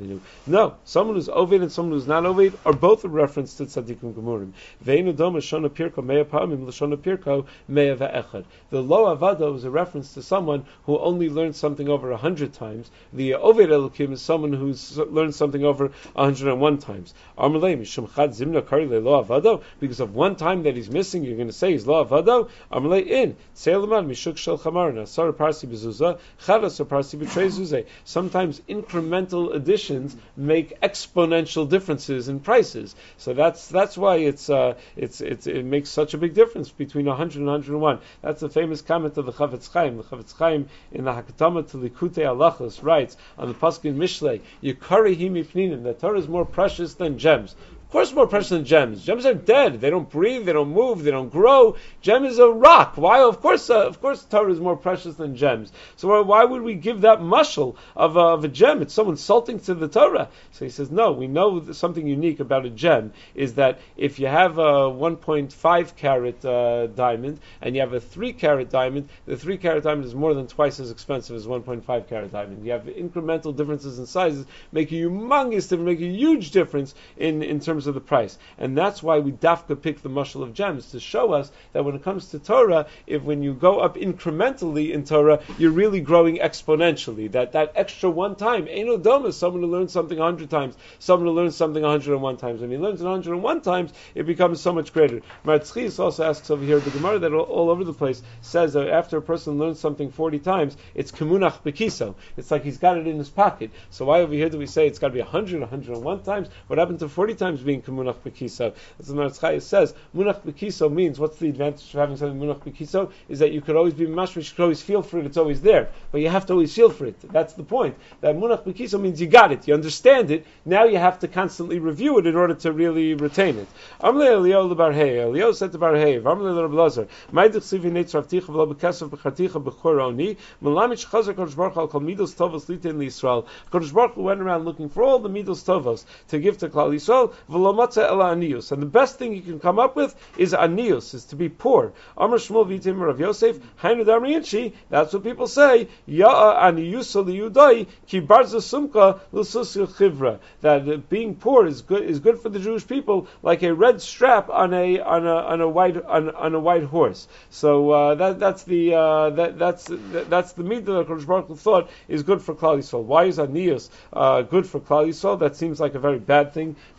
No, someone who's Oved and someone who's not Oved are both a reference to Tzaddikim Gemurim. Ve'enu doma shona pirko mea pa'amim l'shona pirko mea ve'echad. The lo avado is a reference to someone who only learned something over a hundred times. The Oved Elokim is someone who's learned something over a hundred and one times. Amalei mishum chad zimna kari le lo avado, because of one time that he's missing, you're going to say he's lo avado. Amalei in tzeilaman mishuk shel chamarna sar parsi bezuzah chadas parsi b'trei. Sometimes incremental additions make exponential differences in prices. So that's that's why it's uh, it's, it's it makes such a big difference between one hundred and one hundred one. That's the famous comment of the Chavetz Chaim. The Chavetz Chaim in the Hakatama to Likutei Halachos writes on the Pasuk in Mishlei, Yikari hi mipninim, that Torah is more precious than gems. Of course, more precious than gems. Gems are dead. They don't breathe. They don't move. They don't grow. Gem is a rock. Why? Of course, uh, of course, Torah is more precious than gems. So why, why would we give that mushal of, uh, of a gem? It's so insulting to the Torah. So he says, no. We know that something unique about a gem is that if you have a one point five carat uh, diamond and you have a three carat diamond, the three carat diamond is more than twice as expensive as one point five carat diamond. You have incremental differences in sizes, make a humongous difference, make a huge difference in in terms of the price. And that's why we dafka pick the mashal of gems, to show us that when it comes to Torah, if when you go up incrementally in Torah, you're really growing exponentially. That that extra one time, Eino Doma, someone who learns something a hundred times, someone who learns something a hundred and one times. When he learns it a hundred and one times, it becomes so much greater. Marzchius also asks over here, the Gemara that all, all over the place says that after a person learns something forty times, it's kemunach bekiso. It's like he's got it in his pocket. So why over here do we say it's got to be a hundred, a hundred and one times? What happened to forty times being kemunach bekiso? As the Marzchius says, munach bekiso means, what's the advantage of having something munach bekiso? Is that you could always be mashmish, you could always feel for it, it's always there. But you have to always feel for it. That's the point. That munach bekiso means you got it, you understand it, now you have to constantly review it in order to really retain it. Amle Elio le Barhei. Elio said to Barhei, Amle le Rablazer, my dechsivi netz ravticha v'lo b'kesav b'charticha b'chor oni, melamich chazer Kodesh Baruch Hu kol midos tovos litin l'Yisrael. Kodesh Baruch Hu went around looking for all the midos tovos to give to Klal Yisrael, v'lo matza ela anius. And the best thing you can come up with is anius, is to be poor. Amar Shmuel v'yitim Rav Yosef, hainu damriinchi, that's what people say, ya'a aniusa liyudai, ki barza sumka l'susya chivra. That uh, being poor is good is good for the Jewish people, like a red strap on a on a on a white on, on a white horse. So uh, that that's the uh, that that's that, that's the midah that Kodesh Baruch Hu thought is good for Klal Yisrael. Why is anius uh, good for Klal Yisrael? That seems like a very bad thing for Klal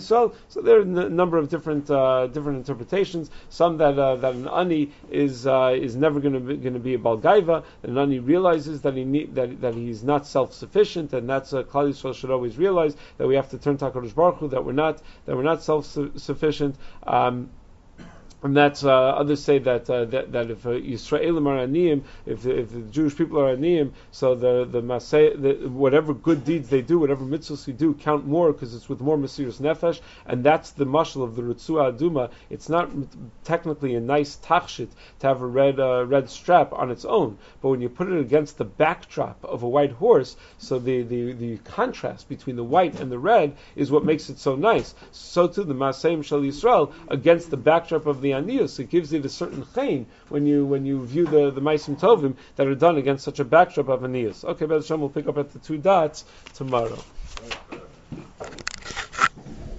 Yisrael. So there are a n- number of different uh, different interpretations. Some that uh, that an ani is uh, is never going to be, going to be a balgaiva. An ani realizes that he need, that that he's not self sufficient, and that's uh, Klal Yisrael should always realize that we have to turn to HaKadosh Baruch Hu, that we're not that we're not self sufficient. Um, And that's uh, others say that uh, that, that if uh, Yisraelim are aniyim, if the, if the Jewish people are aniyim, so the the, masay, the whatever good deeds they do, whatever mitzvahs they do, count more because it's with more mesiras nefesh, and that's the mashal of the Ritzua Aduma. It's not technically a nice tachshit to have a red uh, red strap on its own, but when you put it against the backdrop of a white horse, so the, the, the contrast between the white and the red is what makes it so nice. So too the Masayim Shel Yisrael against the backdrop of the Anius, it gives it a certain chain when you when you view the the Maisim Tovim that are done against such a backdrop of Anius. Okay, B'ez Hashem, we'll pick up at the two dots tomorrow.